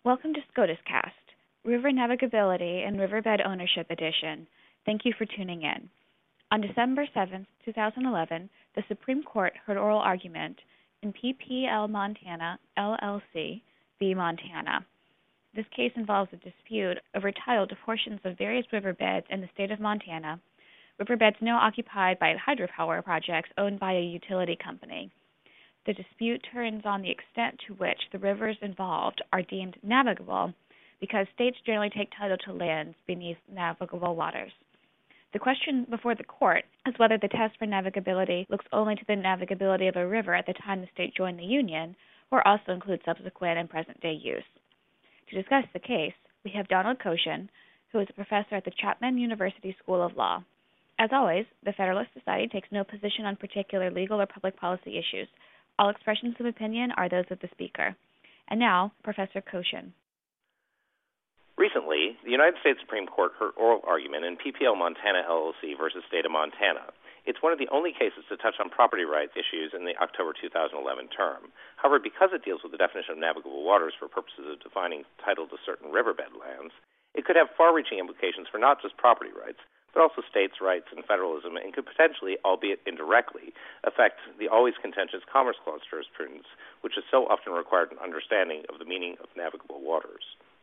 Welcome to SCOTUScast, River Navigability and Riverbed Ownership Edition. Thank you for tuning in. On December 7, 2011, the Supreme Court heard oral argument in PPL Montana, LLC v. Montana. This case involves a dispute over title to portions of various riverbeds in the state of Montana, riverbeds now occupied by hydropower projects owned by a utility company. The dispute turns on the extent to which the rivers involved are deemed navigable because states generally take title to lands beneath navigable waters. The question before the court is whether the test for navigability looks only to the navigability of a river at the time the state joined the Union or also includes subsequent and present-day use. To discuss the case, we have Donald Koshin, who is a professor at the Chapman University School of Law. As always, the Federalist Society takes no position on particular legal or public policy issues. All expressions of opinion are those of the speaker. And now, Professor Koshin. Recently, the United States Supreme Court heard oral argument in PPL Montana, LLC versus State of Montana. It's one of the only cases to touch on property rights issues in the October 2011 term. However, because it deals with the definition of navigable waters for purposes of defining title to certain riverbed lands, it could have far-reaching implications for not just property rights, but also states' rights and federalism, and could potentially, albeit indirectly, affect the always contentious Commerce Clause jurisprudence, which is so often required an understanding of the meaning of navigable waters.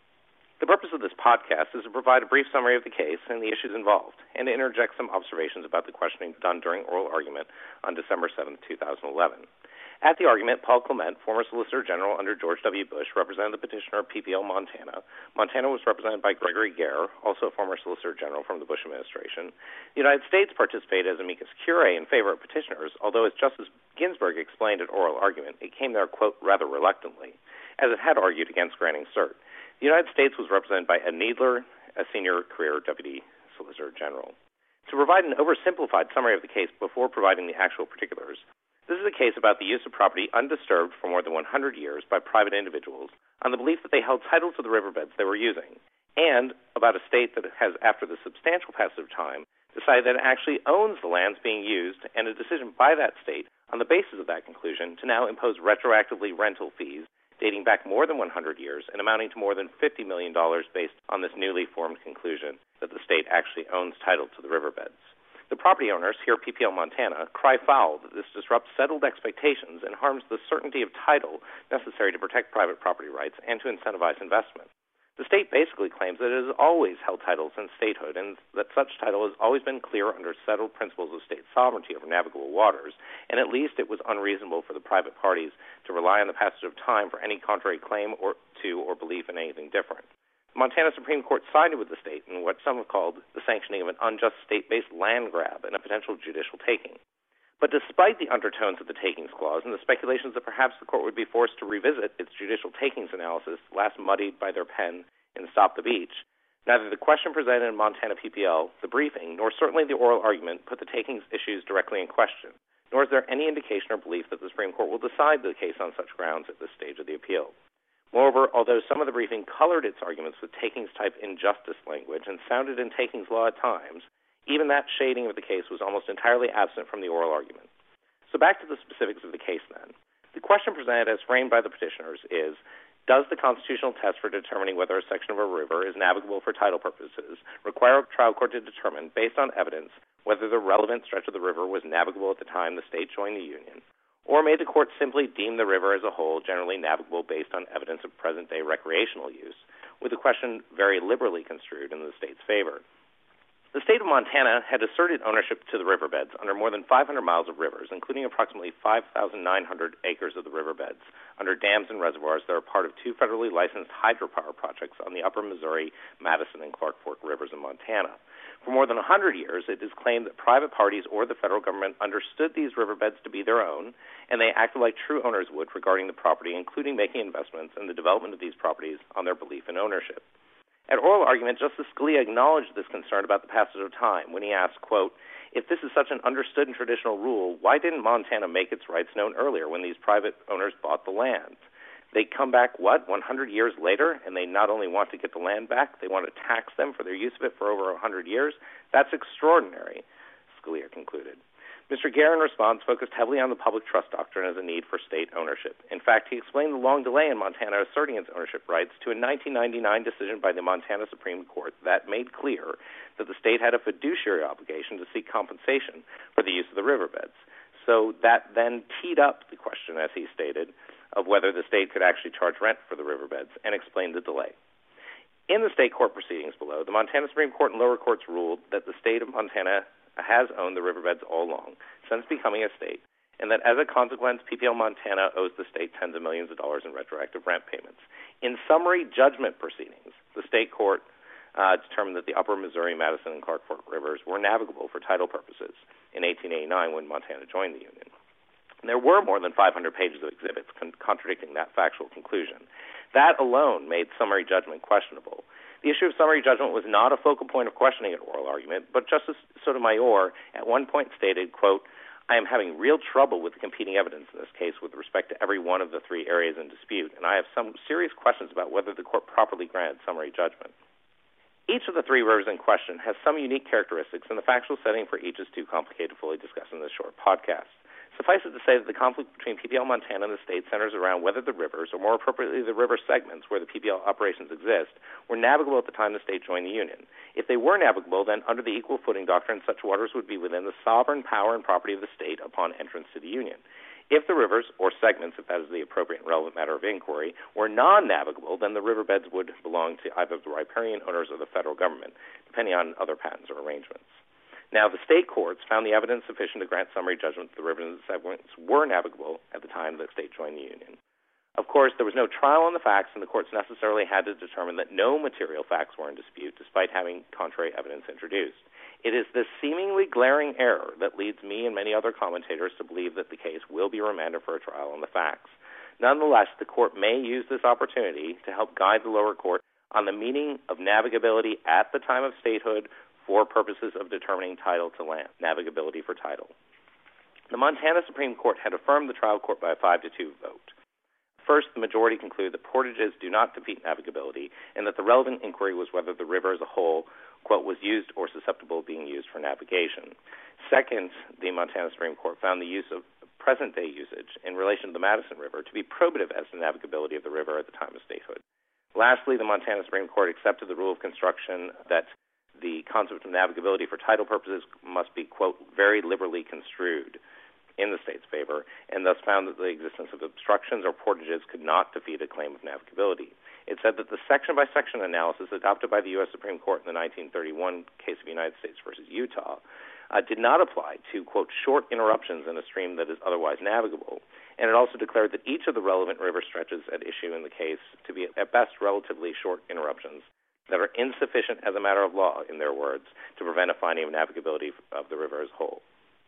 The purpose of this podcast is to provide a brief summary of the case and the issues involved, and to interject some observations about the questioning done during oral argument on December 7, 2011. At the argument, Paul Clement, former Solicitor General under George W. Bush, represented the petitioner PPL Montana. Montana was represented by Gregory Gare, also a former Solicitor General from the Bush administration. The United States participated as amicus curiae in favor of petitioners, although as Justice Ginsburg explained at oral argument, it came there, quote, rather reluctantly, as it had argued against granting cert. The United States was represented by Ed Needler, a senior career Deputy Solicitor General. To provide an oversimplified summary of the case before providing the actual particulars, this is a case about the use of property undisturbed for more than 100 years by private individuals on the belief that they held title to the riverbeds they were using, and about a state that has, after the substantial passage of time, decided that it actually owns the lands being used, and a decision by that state on the basis of that conclusion to now impose retroactively rental fees dating back more than 100 years and amounting to more than $50 million based on this newly formed conclusion that the state actually owns title to the riverbeds. The property owners, here PPL Montana, cry foul that this disrupts settled expectations and harms the certainty of title necessary to protect private property rights and to incentivize investment. The state basically claims that it has always held title since statehood and that such title has always been clear under settled principles of state sovereignty over navigable waters, and at least it was unreasonable for the private parties to rely on the passage of time for any contrary claim or belief in anything different. The Montana Supreme Court sided with the state in what some have called the sanctioning of an unjust state-based land grab and a potential judicial taking. But despite the undertones of the Takings Clause and the speculations that perhaps the court would be forced to revisit its judicial takings analysis last muddied by their pen in Stop the Beach, neither the question presented in Montana PPL, the briefing, nor certainly the oral argument put the takings issues directly in question, nor is there any indication or belief that the Supreme Court will decide the case on such grounds at this stage of the appeal. Moreover, although some of the briefing colored its arguments with takings-type injustice language and sounded in takings law at times, even that shading of the case was almost entirely absent from the oral argument. So back to the specifics of the case then. The question presented as framed by the petitioners is, does the constitutional test for determining whether a section of a river is navigable for title purposes require a trial court to determine, based on evidence, whether the relevant stretch of the river was navigable at the time the state joined the Union? Or may the court simply deem the river as a whole generally navigable based on evidence of present-day recreational use, with the question very liberally construed in the state's favor? The state of Montana had asserted ownership to the riverbeds under more than 500 miles of rivers, including approximately 5,900 acres of the riverbeds, under dams and reservoirs that are part of two federally licensed hydropower projects on the upper Missouri, Madison, and Clark Fork rivers in Montana. For more than 100 years, it is claimed that private parties or the federal government understood these riverbeds to be their own, and they acted like true owners would regarding the property, including making investments in the development of these properties on their belief in ownership. At oral argument, Justice Scalia acknowledged this concern about the passage of time when he asked, quote, if this is such an understood and traditional rule, why didn't Montana make its rights known earlier when these private owners bought the land? They come back, 100 years later, and they not only want to get the land back, they want to tax them for their use of it for over 100 years? That's extraordinary, Scalia concluded. Mr. Gare, in response, focused heavily on the public trust doctrine as a need for state ownership. In fact, he explained the long delay in Montana asserting its ownership rights to a 1999 decision by the Montana Supreme Court that made clear that the state had a fiduciary obligation to seek compensation for the use of the riverbeds. So that then teed up the question, as he stated, of whether the state could actually charge rent for the riverbeds, and explained the delay. In the state court proceedings below, the Montana Supreme Court and lower courts ruled that the state of Montana has owned the riverbeds all along, since becoming a state, and that as a consequence, PPL Montana owes the state tens of millions of dollars in retroactive rent payments. In summary judgment proceedings, the state court determined that the upper Missouri, Madison, and Clark Fork rivers were navigable for tidal purposes in 1889 when Montana joined the Union. And there were more than 500 pages of exhibits contradicting that factual conclusion. That alone made summary judgment questionable. The issue of summary judgment was not a focal point of questioning at oral argument, but Justice Sotomayor at one point stated, quote, "I am having real trouble with the competing evidence in this case with respect to every one of the three areas in dispute, and I have some serious questions about whether the court properly granted summary judgment." Each of the three rivers in question has some unique characteristics, and the factual setting for each is too complicated to fully discuss in this short podcast. Suffice it to say that the conflict between PPL Montana and the state centers around whether the rivers, or more appropriately the river segments where the PPL operations exist, were navigable at the time the state joined the Union. If they were navigable, then under the equal footing doctrine, such waters would be within the sovereign power and property of the state upon entrance to the Union. If the rivers, or segments, if that is the appropriate and relevant matter of inquiry, were non-navigable, then the riverbeds would belong to either the riparian owners or the federal government, depending on other patents or arrangements. Now, the state courts found the evidence sufficient to grant summary judgment that the rivers and segments were navigable at the time the state joined the Union. Of course, there was no trial on the facts, and the courts necessarily had to determine that no material facts were in dispute, despite having contrary evidence introduced. It is this seemingly glaring error that leads me and many other commentators to believe that the case will be remanded for a trial on the facts. Nonetheless, the court may use this opportunity to help guide the lower court on the meaning of navigability at the time of statehood for purposes of determining title to land, navigability for title. The Montana Supreme Court had affirmed the trial court by a 5-2 vote. First, the majority concluded that portages do not defeat navigability, and that the relevant inquiry was whether the river as a whole, quote, was used or susceptible of being used for navigation. Second, the Montana Supreme Court found the use of present-day usage in relation to the Madison River to be probative as to navigability of the river at the time of statehood. Lastly, the Montana Supreme Court accepted the rule of construction that the concept of navigability for title purposes must be, quote, very liberally construed in the state's favor, and thus found that the existence of obstructions or portages could not defeat a claim of navigability. It said that the section-by-section analysis adopted by the U.S. Supreme Court in the 1931 case of United States versus Utah did not apply to, quote, short interruptions in a stream that is otherwise navigable, and it also declared that each of the relevant river stretches at issue in the case to be, at best, relatively short interruptions that are insufficient as a matter of law, in their words, to prevent a finding of navigability of the river as a whole.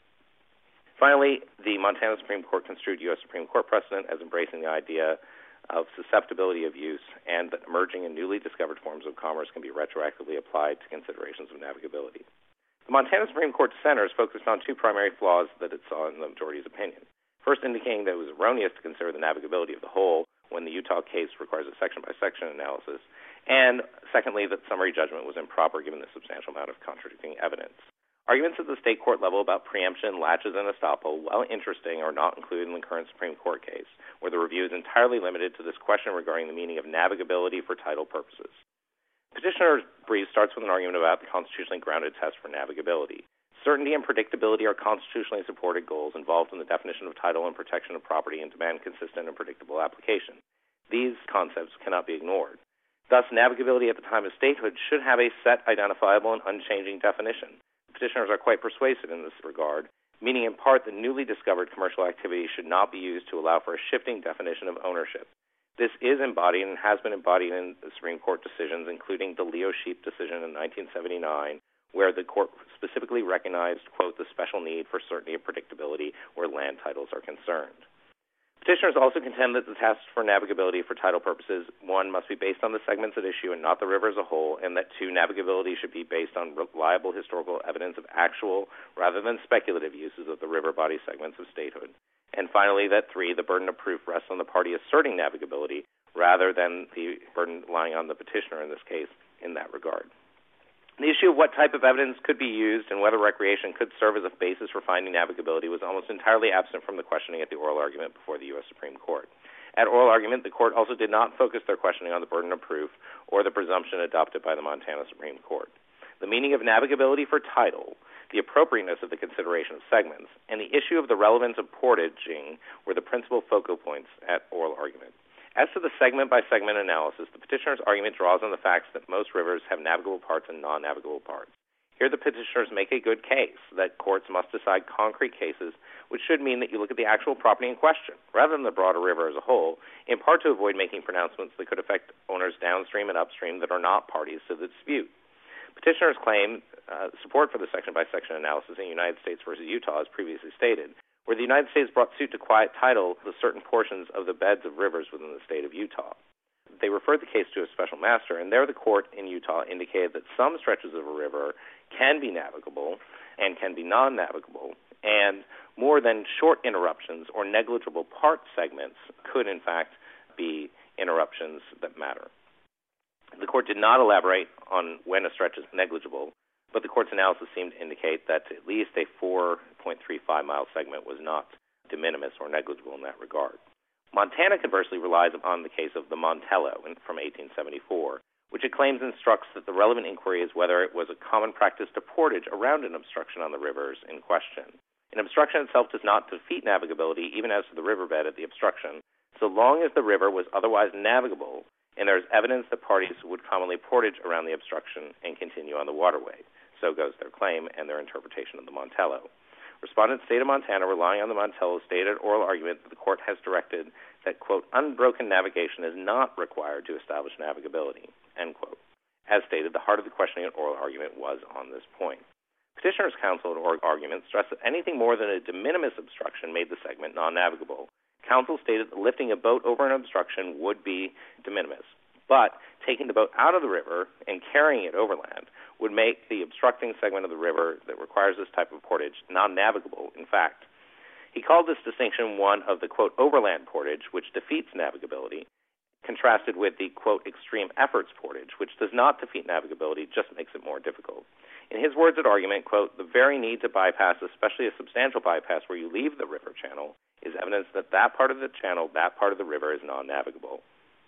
Finally, the Montana Supreme Court construed U.S. Supreme Court precedent as embracing the idea of susceptibility of use and that emerging and newly discovered forms of commerce can be retroactively applied to considerations of navigability. The Montana Supreme Court dissenters focused on two primary flaws that it saw in the majority's opinion. First, indicating that it was erroneous to consider the navigability of the whole when the Utah case requires a section-by-section analysis, and secondly, that summary judgment was improper given the substantial amount of contradicting evidence. Arguments at the state court level about preemption, latches, and estoppel, while interesting, are not included in the current Supreme Court case, where the review is entirely limited to this question regarding the meaning of navigability for title purposes. Petitioner's brief starts with an argument about the constitutionally grounded test for navigability. Certainty and predictability are constitutionally supported goals involved in the definition of title and protection of property and demand consistent and predictable application. These concepts cannot be ignored. Thus, navigability at the time of statehood should have a set, identifiable, and unchanging definition. Petitioners are quite persuasive in this regard, meaning in part that newly discovered commercial activity should not be used to allow for a shifting definition of ownership. This is embodied and has been embodied in the Supreme Court decisions, including the Leo Sheep decision in 1979, where the court specifically recognized, quote, the special need for certainty and predictability where land titles are concerned. Petitioners also contend that the test for navigability for title purposes, 1, must be based on the segments at issue and not the river as a whole, and that 2, navigability should be based on reliable historical evidence of actual rather than speculative uses of the river body segments of statehood. And finally, that 3, the burden of proof rests on the party asserting navigability rather than the burden lying on the petitioner in this case in that regard. The issue of what type of evidence could be used and whether recreation could serve as a basis for finding navigability was almost entirely absent from the questioning at the oral argument before the U.S. Supreme Court. At oral argument, the Court also did not focus their questioning on the burden of proof or the presumption adopted by the Montana Supreme Court. The meaning of navigability for title, the appropriateness of the consideration of segments, and the issue of the relevance of portaging were the principal focal points at oral argument. As to the segment-by-segment analysis, the petitioner's argument draws on the facts that most rivers have navigable parts and non-navigable parts. Here the petitioners make a good case that courts must decide concrete cases, which should mean that you look at the actual property in question, rather than the broader river as a whole, in part to avoid making pronouncements that could affect owners downstream and upstream that are not parties to the dispute. Petitioners claim support for the section-by-section analysis in United States versus Utah, as previously stated, where the United States brought suit to quiet title to certain portions of the beds of rivers within the state of Utah. They referred the case to a special master, and there the court in Utah indicated that some stretches of a river can be navigable and can be non-navigable, and more than short interruptions or negligible part segments could, in fact, be interruptions that matter. The court did not elaborate on when a stretch is negligible, but the court's analysis seemed to indicate that at least a 4.35-mile segment was not de minimis or negligible in that regard. Montana, conversely, relies upon the case of the Montello from 1874, which it claims instructs that the relevant inquiry is whether it was a common practice to portage around an obstruction on the rivers in question. An obstruction itself does not defeat navigability, even as to the riverbed at the obstruction, so long as the river was otherwise navigable and there is evidence that parties would commonly portage around the obstruction and continue on the waterway. So goes their claim and their interpretation of the Montello. Respondent State of Montana, relying on the Montello, stated oral argument that the court has directed that, quote, unbroken navigation is not required to establish navigability, end quote. As stated, the heart of the questioning at oral argument was on this point. Petitioner's counsel at oral argument stressed that anything more than a de minimis obstruction made the segment non-navigable. Counsel stated that lifting a boat over an obstruction would be de minimis, but taking the boat out of the river and carrying it overland would make the obstructing segment of the river that requires this type of portage non-navigable, in fact. He called this distinction one of the, quote, overland portage, which defeats navigability, contrasted with the, quote, extreme efforts portage, which does not defeat navigability, just makes it more difficult. In his words at argument, quote, the very need to bypass, especially a substantial bypass where you leave the river channel, is evidence that that part of the channel, that part of the river is non-navigable.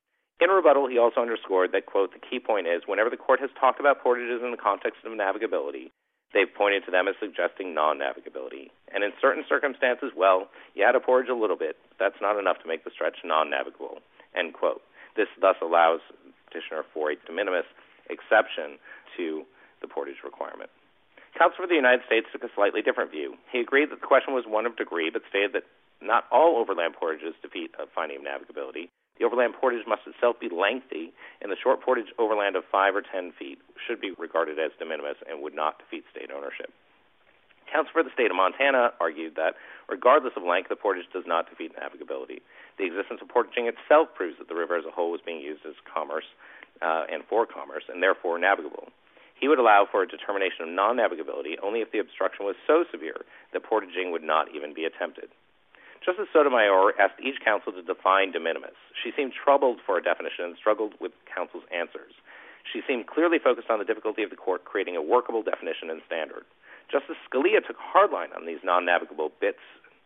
In rebuttal, he also underscored that, quote, the key point is whenever the court has talked about portages in the context of navigability, they've pointed to them as suggesting non-navigability. And in certain circumstances, well, you had to portage a little bit, but that's not enough to make the stretch non-navigable, end quote. This thus allows petitioner for a de minimis exception to the portage requirement. Counsel for the United States took a slightly different view. He agreed that the question was one of degree, but stated that not all overland portages defeat a finding of navigability. The overland portage must itself be lengthy, and the short portage overland of 5 or 10 feet should be regarded as de minimis and would not defeat state ownership. Counsel for the state of Montana argued that, regardless of length, the portage does not defeat navigability. The existence of portaging itself proves that the river as a whole was being used as commerce and for commerce, and therefore navigable. He would allow for a determination of non-navigability only if the obstruction was so severe that portaging would not even be attempted. Justice Sotomayor asked each counsel to define de minimis. She seemed troubled for a definition and struggled with counsel's answers. She seemed clearly focused on the difficulty of the court creating a workable definition and standard. Justice Scalia took hardline on these non-navigable bits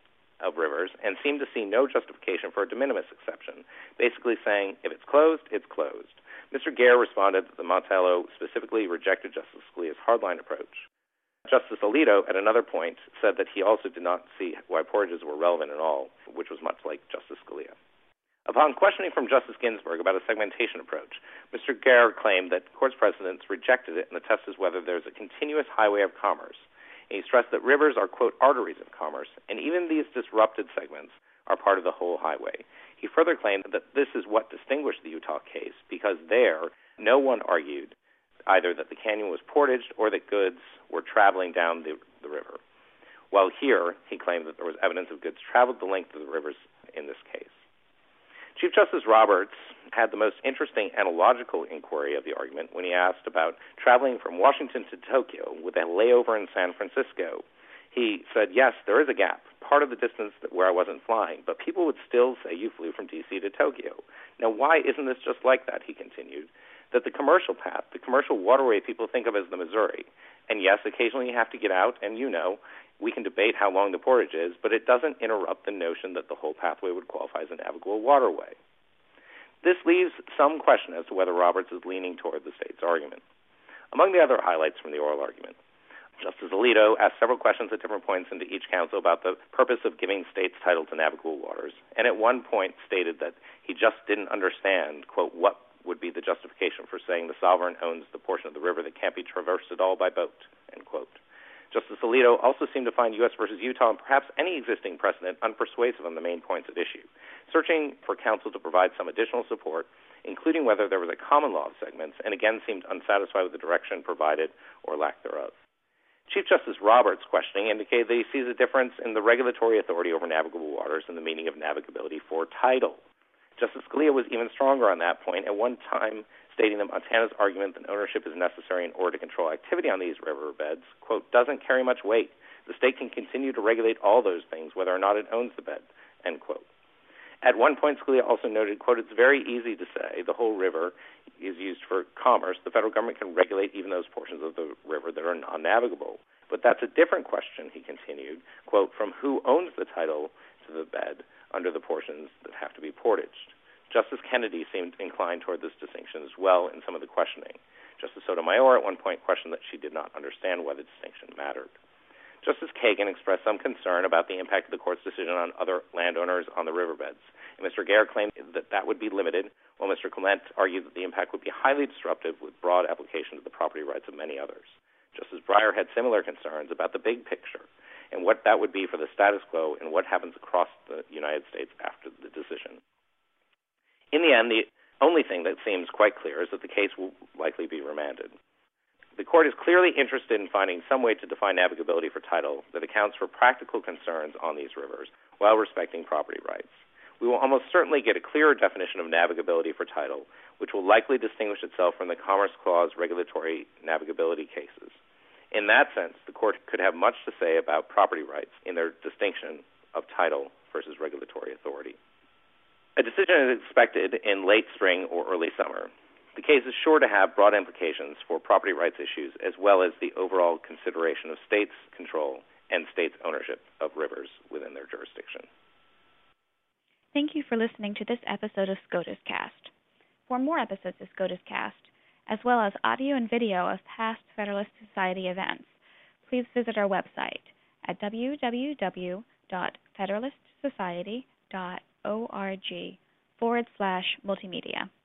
of rivers and seemed to see no justification for a de minimis exception, basically saying, if it's closed, it's closed. Mr. Gare responded that the Montello specifically rejected Justice Scalia's hardline approach. Justice Alito, at another point, said that he also did not see why portages were relevant at all, which was much like Justice Scalia. Upon questioning from Justice Ginsburg about a segmentation approach, Mr. Gare claimed that court's precedents rejected it, and the test is whether there is a continuous highway of commerce. And he stressed that rivers are, quote, arteries of commerce, and even these disrupted segments are part of the whole highway. He further claimed that this is what distinguished the Utah case, because there, no one argued either that the canyon was portaged or that goods were traveling down the river. While here, he claimed that there was evidence of goods traveled the length of the rivers in this case. Chief Justice Roberts had the most interesting analogical inquiry of the argument when he asked about traveling from Washington to Tokyo with a layover in San Francisco. He said, yes, there is a gap. part of the distance where I wasn't flying, but people would still say you flew from D.C. to Tokyo. Now, why isn't this just like that, he continued, that the commercial path, the commercial waterway people think of as the Missouri, and yes, occasionally you have to get out, and we can debate how long the portage is, but it doesn't interrupt the notion that the whole pathway would qualify as a navigable waterway. This leaves some question as to whether Roberts is leaning toward the state's argument. Among the other highlights from the oral argument, Justice Alito asked several questions at different points into each counsel about the purpose of giving states title to navigable waters, and at one point stated that he just didn't understand, quote, what would be the justification for saying the sovereign owns the portion of the river that can't be traversed at all by boat, end quote. Justice Alito also seemed to find U.S. versus Utah and perhaps any existing precedent unpersuasive on the main points at issue, searching for counsel to provide some additional support, including whether there was a common law of segments, and again seemed unsatisfied with the direction provided or lack thereof. Chief Justice Roberts' questioning indicated that he sees a difference in the regulatory authority over navigable waters and the meaning of navigability for title. Justice Scalia was even stronger on that point, at one time stating that Montana's argument that ownership is necessary in order to control activity on these riverbeds, quote, doesn't carry much weight. The state can continue to regulate all those things, whether or not it owns the bed, end quote. At one point, Scalia also noted, quote, it's very easy to say the whole river is used for commerce. The federal government can regulate even those portions of the river that are non-navigable. But that's a different question, he continued, quote, from who owns the title to the bed under the portions that have to be portaged. Justice Kennedy seemed inclined toward this distinction as well in some of the questioning. Justice Sotomayor at one point questioned that she did not understand why the distinction mattered. Justice Kagan expressed some concern about the impact of the court's decision on other landowners on the riverbeds, and Mr. Gair claimed that would be limited, while Mr. Clement argued that the impact would be highly disruptive with broad application to the property rights of many others. Justice Breyer had similar concerns about the big picture and what that would be for the status quo and what happens across the United States after the decision. In the end, the only thing that seems quite clear is that the case will likely be remanded. The court is clearly interested in finding some way to define navigability for title that accounts for practical concerns on these rivers while respecting property rights. We will almost certainly get a clearer definition of navigability for title, which will likely distinguish itself from the Commerce Clause regulatory navigability cases. In that sense, the court could have much to say about property rights in their distinction of title versus regulatory authority. A decision is expected in late spring or early summer. The case is sure to have broad implications for property rights issues as well as the overall consideration of states' control and states' ownership of rivers within their jurisdiction. Thank you for listening to this episode of SCOTUS Cast. For more episodes of SCOTUS Cast, as well as audio and video of past Federalist Society events, please visit our website at www.federalistsociety.org/multimedia.